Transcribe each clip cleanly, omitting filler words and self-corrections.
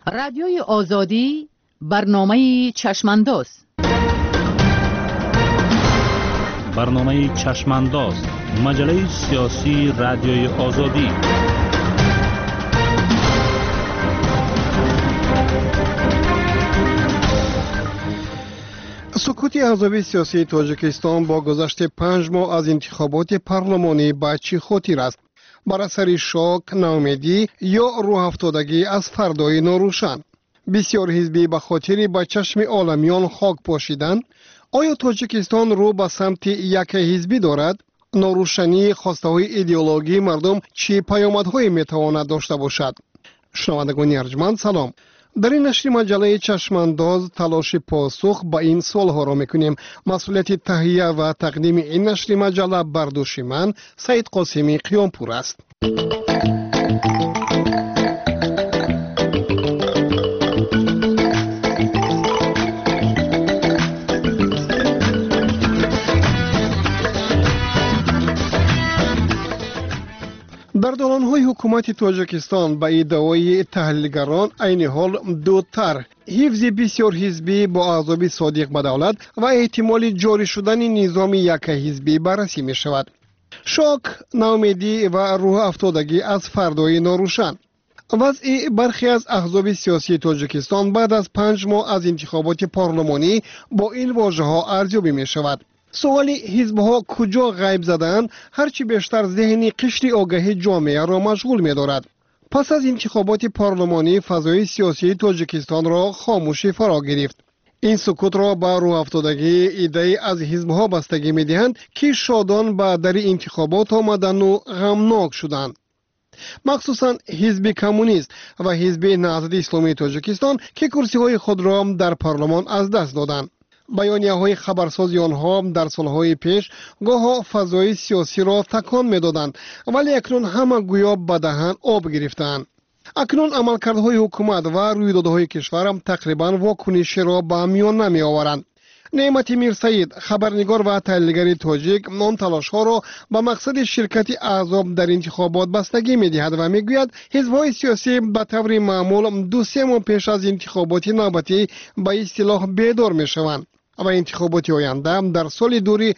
رادیوی آزادی برنامه چشمانداز. برنامه چشمانداز، مجله سیاسی رادیوی آزادی. سکوت احزاب سیاسی تاجیکستان با گذشت 5 ماه از انتخابات پارلمانی به چی خاطر است؟ بر اثر شوک، ناامیدی یا روح افتادگی از فردای ناروشن؟ بسیار حزبی به خاطر به چشم عالمیان خاک پاشیدن. آیا تاجیکستان رو به سمت یک حزبی دارد؟ ناروشنی خواسته های ایدئولوژی مردم چه پیامدهایی میتواند داشته باشد؟ شنوندگان ارجمند سلام. در این نشر مجله چشمانداز تلاش پاسخ به این سوالها را میکنیم. مسئولیت تهیه و تقدیم این نشر مجله بر دوش من سید قاسمی قیامپور است. در دوران‌های حکومت تاجیکستان به ادعای تحلیلگران عین حال دو طرح حفظ بسیار حزبی با احزاب صادق به دولت و احتمال جاری شدن نظام یک حزبی بررسی می شود. شوک، ناامیدی و روح افتادگی از فردای ناروشن. وضع برخی از احزاب سیاسی تاجیکستان بعد از 5 ماه از انتخابات پارلمانی با این واژه‌ها ارزیابی می شود. سوالی حزب‌ها کجا غیب زدند هرچی بیشتر ذهنی قشر آگاهی جامعه را مشغول می‌دارد. پس از انتخابات پارلمانی فضای سیاسی تاجیکستان را خاموشی فرا گرفت. این سکوت را با روح افتادگی ایده از حزب‌ها بستگی می‌دهند که شادان به در انتخابات آمدند و غمناک شدند. مخصوصاً حزب کمونیست و حزب نهضت اسلامی تاجیکستان که کرسی‌های خود را در پارلمان از دست دادند. بیانیه‌های خبرسازی آنها در سالهای پیش گاه فضای سیاسی را تکان می‌دادند، ولی اکنون همه گویا به دهن آب گرفتند. اکنون عملکردهای حکومت و رویدادهای کشور تقریباً واکنشی را به میان نمی‌آورند. نعمت میرسید، خبرنگار و تحلیلگر تاجیک، آن تلاش‌ها را به مقصد شرکت احزاب در انتخابات بستگی می‌دهد و می‌گوید حزب‌های سیاسی به طور معمول 2-3 ماه پیش از انتخابات نوبتی به اصطلاح بیدار می‌شوند و انتخابات آینده در سال دوری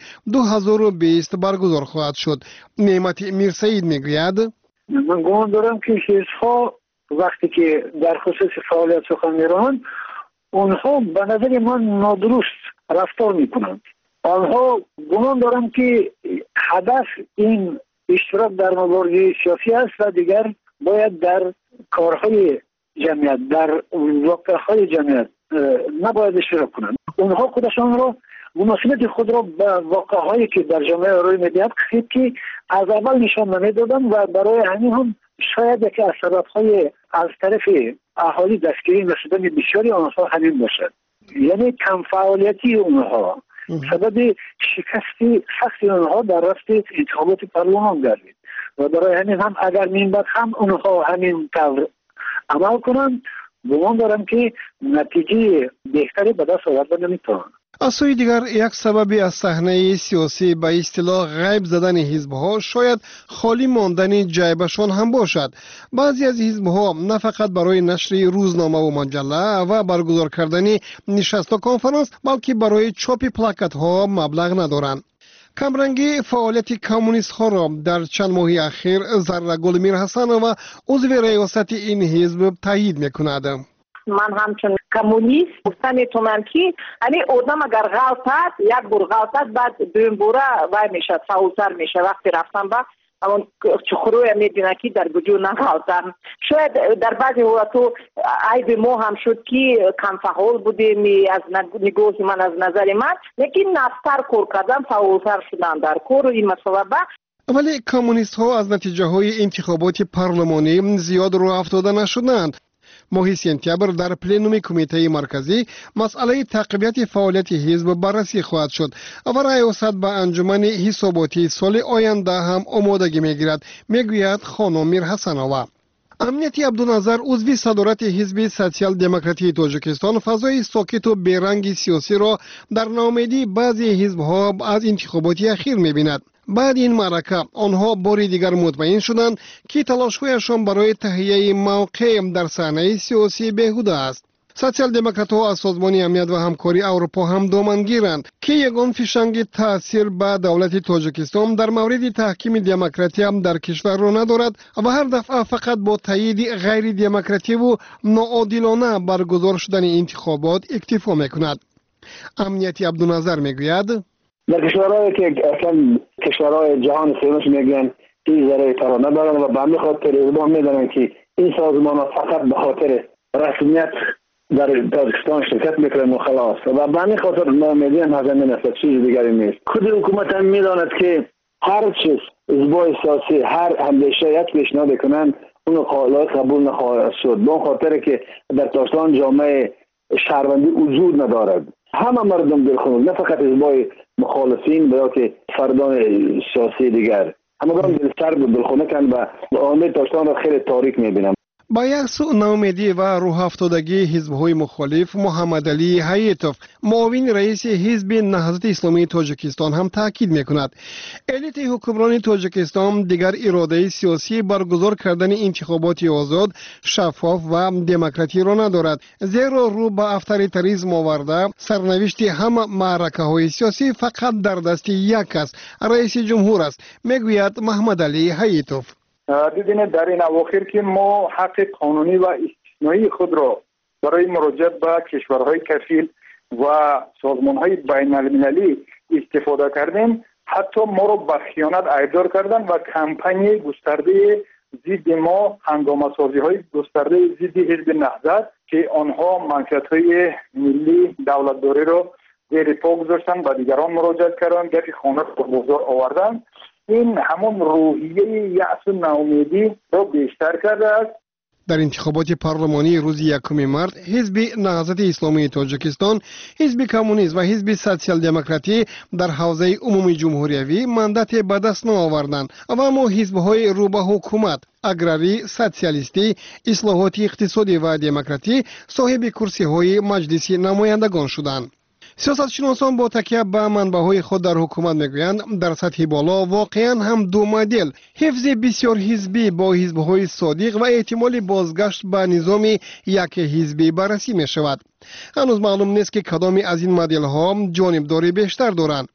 2020 برگزار خواهد شد. نعمت میرسید میگوید من گمان دارم که حزب‌ها وقتی که در خصوص فعالیت سخن می‌رانند اونها به نظر من نادرست رفتار میکنند. آنها گمان دارم که هدف این اشتراک در مبارزه سیاسی است و دیگر باید در کارهای جمعیت، در واقعهای جمعیت نباید اشتراک کنند. اونها خودشان را مناسبت خود را به واقعهایی که در جامعه روی میدهد خیلی که از اول نشان نمیدادند و برای همین هم شاید یکی از سبب‌های از طرف اهالی دستگیری نشدن بسیاری آنها همین باشد. یعنی کم فعالیتی اونها سبب شکست سخت اونها در رفت انتخابات پارلمان گردید و برای همین هم اگر این بعد هم اونها همین طور عمل کنند گمان دارم که نتیجه بهتری به دست آوردن نمیتوانند. از سوی دیگر یک سببی از صحنه سیاسی به اصطلاح غیب زدن حزب‌ها شاید خالی ماندن جیبشان هم باشد. بعضی از حزب‌ها نه فقط برای نشر روزنامه و مجله و برگزار کردن نشست و کنفرانس بلکه برای چاپ پلاکت‌ها مبلغ ندارند. کمرنگی فعالیت کمونیست‌ها را در چند ماه اخیر زرگل میرحسن و عضو ریاست این حزب تایید می‌کند. من همچون کمونیست گفتن میتونم که یعنی آدم اگر غلطت یک بار غلطت بعد دوم باره وای میشه فعالتر میشه. وقتی رفتم با اون چخروی میبینه که در وجود نغلطم. شاید در بعضی حالتو عیب ما هم شد که کم فعال بودیم از نگاه من از نظر من، لیکن نفتر کار کردن فعالتر شدن در کار این مسئله. ولی کمونیست ها از نتیجه های انتخابات پارلمانی زیاد رو افتاده نشدند. ماه سپتامبر در پلنوم کمیته مرکزی مسئله تقویت فعالیت حزب بررسی خواهد شد و ریاست به انجمن حساباتی سال آینده هم آمادگی میگیرد، میگوید خانم میرحسنова. امنیت عبدالنظر عضو صدارت حزب سوسیال دموکراتی تاجیکستان فضای ساکت و بیرنگ سیاسی را در ناامیدی بعضی حزب‌ها از انتخابات اخیر می‌بیند. بعد این معرکه آنها باری دیگر مطمئن شدند که تلاش‌هایشان برای تهیه موقع در صحنه سیاسی بیهوده است. سوسیال دموکرات‌ها از سازمان امنیت و همکاری اروپا هم دامنگیرند که یگان فشنگ تاثیر به دولت تاجیکستان در مورد تحکیم دموکراسی هم در کشور را ندارد و هر دفعه فقط با تایید غیر دموکراتی و ناعادلانه برگزار شدن انتخابات اکتفا میکند. امنیتی عبدالنظر میگوید در کشورهایی که اصلا کشورهای جهان سومش میگن این ذره ترانه دارن و به همین خاطر اقدام میدارن که این سازمان ها فقط به خاطر رسمیت در تاجیکستان شرکت میکنن و خلاص و به همین خاطر ناامیدی هم از همین است، چیز دیگری نیست. خود حکومت هم میداند که هر چیز حزبای سیاسی هر اندیشه پیشنهاد کنن اون قبول نخواهد شد، به خاطر که در تاجیکستان جامعه شهروندی وجود ندارد. همه مردم دلخور، نه فقط حزبای مخالفین بلکه فردان سیاسی دیگر همگان دلسرد و دلخونه کن و آینده تاجیکستان را خیلی تاریک میبینم. با یک سو ناامیدی و روح افتادگی حزب‌های مخالف، محمد علی حییتوف معاون رئیس حزب نهضت اسلامی تاجیکستان هم تاکید میکند الیت حکمران تاجیکستان دیگر اراده سیاسی برگزار کردن انتخابات آزاد، شفاف و دموکراتی را ندارد، زیرا رو به افطاریتاریسم آورده سرنوشت همه معرکه‌های سیاسی فقط در دست یک کس، رئیس جمهور است، میگوید محمد علی حییتوف. دیدین در این اواخر که ما حق قانونی و استثنایی خود را برای مراجعه به کشورهای کفیل و سازمانهای بین المللی استفاده کردیم، حتی ما را به خیانت ایدار کردن و کمپانی گسترده ضد ما، هنگامه‌سازی های گسترده ضد حزب نهضت که آنها منشأهای ملی دولتداری را زیر پا گذاشتن و دیگران مراجعه کردن، گفت خانه را بازار آوردن. این همون روحیه یأس و ناامیدی را بیشتر کرده است. در انتخابات پارلمانی روز 1 مارس حزب نهضت اسلامی تاجیکستان، حزب کمونیست و حزب سوسیال دموکراتی در حوزه عمومی جمهوریوی مندت به دست نآوردند و اما حزب‌های رو به حکومت اگراری، سوسیالیستی، اصلاحاتی اقتصادی و دموکراتی صاحب کرسی‌های مجلس نمایندگان شدند. سیاستشناسان با تکیه به منبع‌های خود در حکومت میگویند در سطح بالا واقعا هم دو مدل حفظ بسیار حزبی با حزب‌های صادق و احتمال بازگشت به نظام یک حزبی بررسی می شود. هنوز معلوم نیست که کدام از این مدل ها جانبداری بیشتر دارند.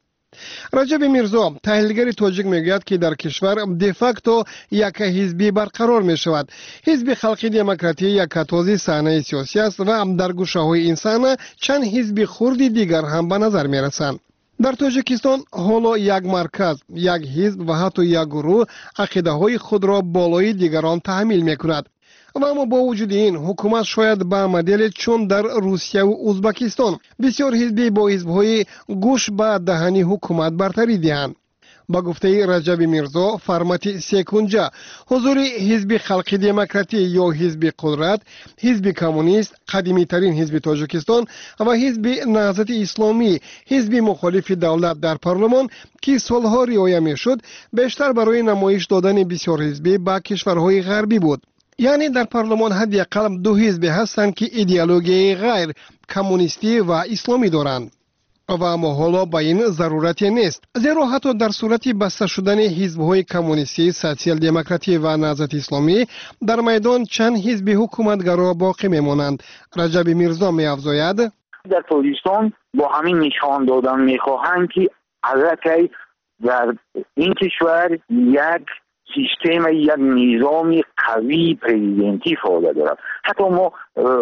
رجب میرزا تحلیلگر تاجیک میگوید که در کشور دفاکتو یک حزبی برقرار می شود. حزب خلقی دموکراتی یک تازه صحنه سیاسی است و در گوشه های انسان چند حزب خردی دیگر هم به نظر می رسند. در تاجیکستان حالا یک مرکز، یک حزب و حتی یک گروه عقیده های خود را بالای دیگران تحمیل می کند. و اما با وجود این حکومت شاید به مدل چون در روسیه و ازبکستان بسیار حزبی با حزب‌های گوش به دهنی حکومت برتری دهند. با گفته رجب میرزا فرمت سیکونجا حضور حزب خلقی دموکراتی یا حزب قدرت، حزب کمونیست قدیمی ترین حزب تاجیکستان و حزب نهضت اسلامی حزب مخالف دولت در پارلمان که سالها رعایت میشد بیشتر برای نمایش دادن بسیار حزبی به کشورهای غربی بود. یعنی در پارلمان حداقل دو حزب هستند که ایدئولوژی غیر کمونیستی و اسلامی دارند. و اما حالا با این ضرورتی نیست، زیرا حتی در صورت بسته شدن حزب‌های کمونیستی، سوسیال دموکراتی و نهضت اسلامی در میدان چند حزب حکومتگرا باقی میمانند. رجب میرزا می‌افزاید در تاجیکستان با همین نشان دادن میخواهند که البته در این کشور یک سیستم، یک نظام قوی پریزیدنتی فعال دارد. حتی ما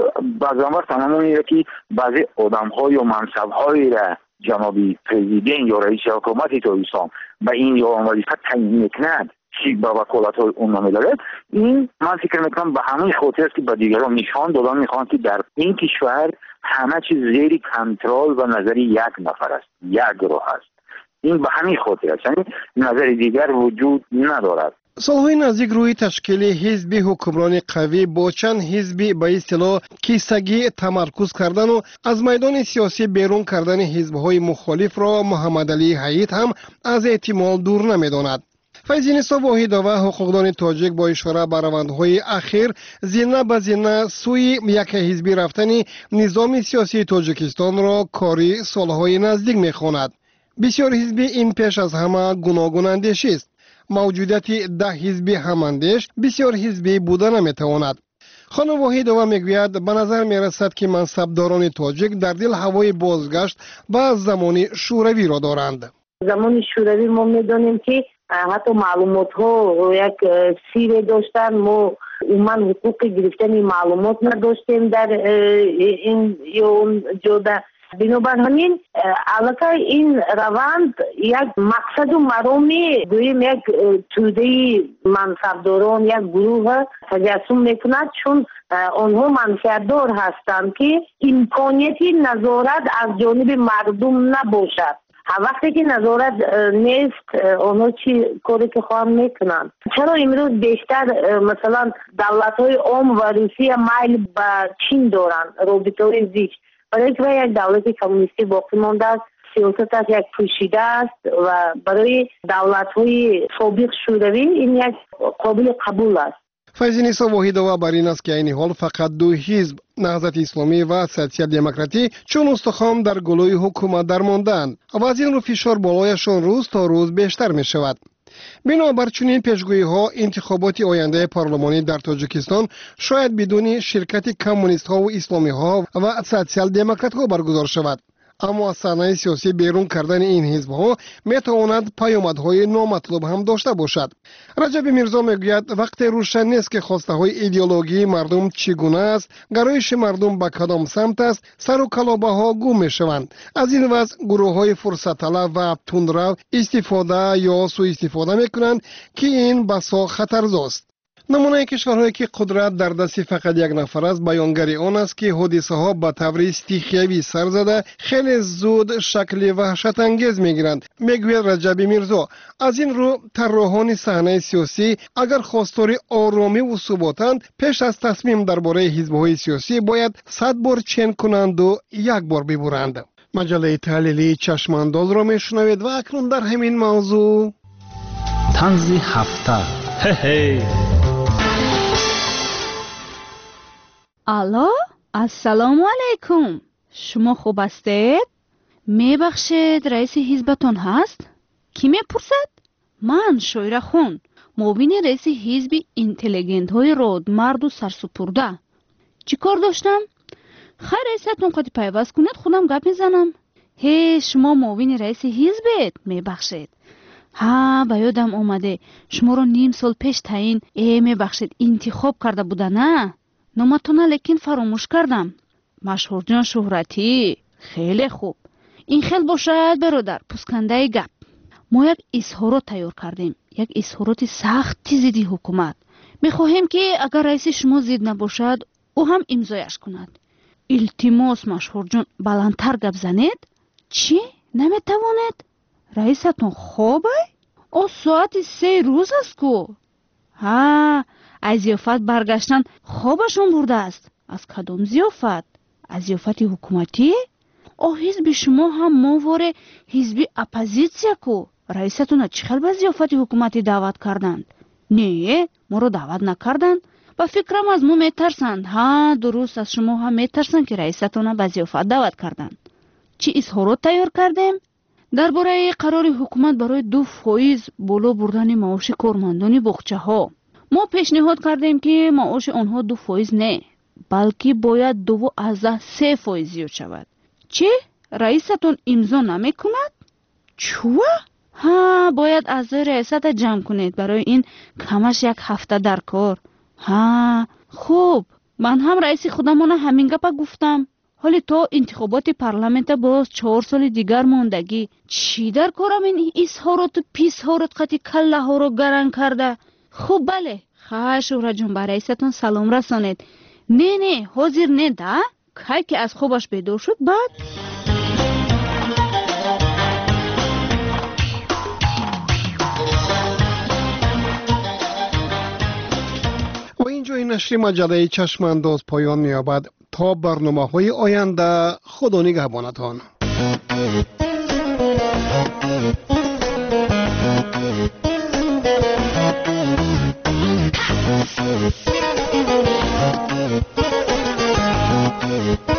بعضا وقت همون میره که بعضی آدم‌ها یا منصب‌هایی را جنابی پریزیدنت یا رئیس حکومت تاجیکستان به این یا وظیفه تعیین می‌کند که به وکالت‌های اون می‌دارد. این من فکر می‌کنم به همین خاطر است که به دیگران نشان دادن می‌خواهند که در این کشور همه چیز زیر کنترل و نظر یک نفر است، یک گروه است. این به همین خاطر است، یعنی نظر دیگر وجود ندارد. سالهای نزدیک روی تشکیل حزب حکمران قوی با چند حزب به اصطلاح کیسگی تمرکز کردن و از میدان سیاسی بیرون کردن حزب‌های مخالف را محمد علی حییت هم از احتمال دور نمی‌داند. فیض‌نسا واحدова حقوقدان تاجیک با اشاره به روندهای اخیر زینه به زینه سوی یک حزبی رفتن نظام سیاسی تاجیکستان را کاری سالهای نزدیک می‌خواند. بسیار حزبی این پیش از همه گوناگون اندیشی است. موجودیت 10 حزبی هماندیش بسیار حزبی بودن نمیتواند. خانم وحیدова میگوید به نظر میرسد که منصبداران تاجیک در دل هوای بازگشت به زمان شوروی را دارند. زمان شوروی ما میدانیم که حتی معلومات ها یک سیر داشتن، ما عموما حقوق گرفتن معلومات نداشتیم در این یا اون جاده. بنابراین البته این روند یک مقصد و مرامی گوییم یک توده منصبداران یک گروه تجسم میکند، چون آنها منصبدار هستند که امکانیتی نظارت از جانب مردم نباشد. وقتی که نظارت نیست آنها چی کاری که خواهم میکنند؟ چرا امروز بیشتر مثلا دولت‌های عام و روسیه میل به چین دارند، رابطه‌های زیست؟ برای که یک دولت کمونیستی باقی مانده است، سیاستش یک پوشیده است و برای دولت‌های سابق شوروی این یک قابل قبول است. فیض‌نیسا وحیدова بر این است که این حال فقط دو حزب، نهضت اسلامی و سوسیال دموکراتی، چون استخوان در گلوی حکومت درماندند و از این رو فشار بالایشان روز تا روز بیشتر می شود. بنابر چنین پیشگویی ها انتخابات آینده پارلمانی در تاجیکستان شاید بدون شرکت کمونیست ها و اسلامی ها و سوسیال دموکرات ها برگزار شود. اما از صحنه سیاسی بیرون کردن این حزب ها می تواند پیامدهای نامطلوب هم داشته باشد. رجب میرزا میگوید وقتی روشن نیست که خواسته های ایدئولوژی مردم چگونه است، گرایش مردم به کدام سمت است، سر و کلابه ها گم می شوند. از این وضع گروه های فرصت طلب و تندرو استفاده یا سوء استفاده می کنند که این بسا خطرزاست. نمونه کشورهایی که قدرت در دست فقط یک نفر است بیانگر آن است که حادثه ها به طور استیخیوی سر زده خیلی زود شکل وحشت انگیز میگیرند. میگوید رجب میرزا از این رو طراحان صحنه سیاسی اگر خواستار آرامی و ثباتند پیش از تصمیم درباره حزب‌های سیاسی باید 100 بار چین کنند و یک بار ببرند. مجله تحلیلی چشمانداز را میشنوید و اکنون در همین موضوع طنز هفته. الو، السلام علیکم. شما خوب هستید؟ میبخشید رئیس حزبتون هست؟ کی میپرسد؟ من شویره خون، معاون رئیس حزب اینتلیجنت های رودمرد و سرسپرده. چی کار داشتم؟ خیر رئیستون قد پیوست کنید خودم گپ میزنم. شما معاون رئیس حزبت؟ میبخشید. به یادم اومده شما رو نیم سال پیش تعیین میبخشید انتخاب کرده بوده نه؟ نامتونه لیکن فراموش کردم. مشهور جان شهرتی، خیلی خوب. این خیلی باشد برادر، پسکنده گپ. ما یک اظهارات تیار کردیم، یک اظهارات سخت ضد حکومت. میخواهیم که اگر رئیس شما ضد نباشد او هم امضایش کند. التماس مشهور جان بلندتر گپ زنید. چی؟ نمیتواند؟ رئیستون خوبه؟ او ساعت 3 روز است کو. از زیافت برگشتن خوابشون برده است. از کدام زیافت؟ از زیافت حکومتی؟ حزب شما هم مواره حزب اپوزیسیا کو. رئیستون چخل به زیافت حکومتی دعوت کردند؟ نه، ما رو دعوت نکردند. با فکرم از ما میترسند. درست، از شما هم میترسند که رئیستون به زیافت دعوت کردند. چی اظهارات تیار کردیم؟ درباره قرار حکومت برای 2% بالا بردن معاش کارمندان باغچه ها. ما پیشنهاد کردیم که معاش آنها 2% نه، بلکه باید 2.3% زیاد شود. چه؟ رئیستون امضا نمی کند؟ چوه؟ باید اعضای رئیست جمع کنید برای این کمش 1 هفته در کار. خوب، من هم رئیس خودمون همین گپ گفتم. حالی تا انتخابات پارلمانت باز 4 سال دیگر موندگی. چی در کارم این اظهارات و پیش‌هارات قطی کله ها رو گرن کرده؟ خب بله، شهره جون برای رئیستون سلام رسانید. نه حاضر نه ده که از خوبش بیدار شد بعد. و اینجا این نشر مجله چشمانداز پایان می‌یابد. تا برنامه‌های آینده خدا نگهبانتان. Thank you.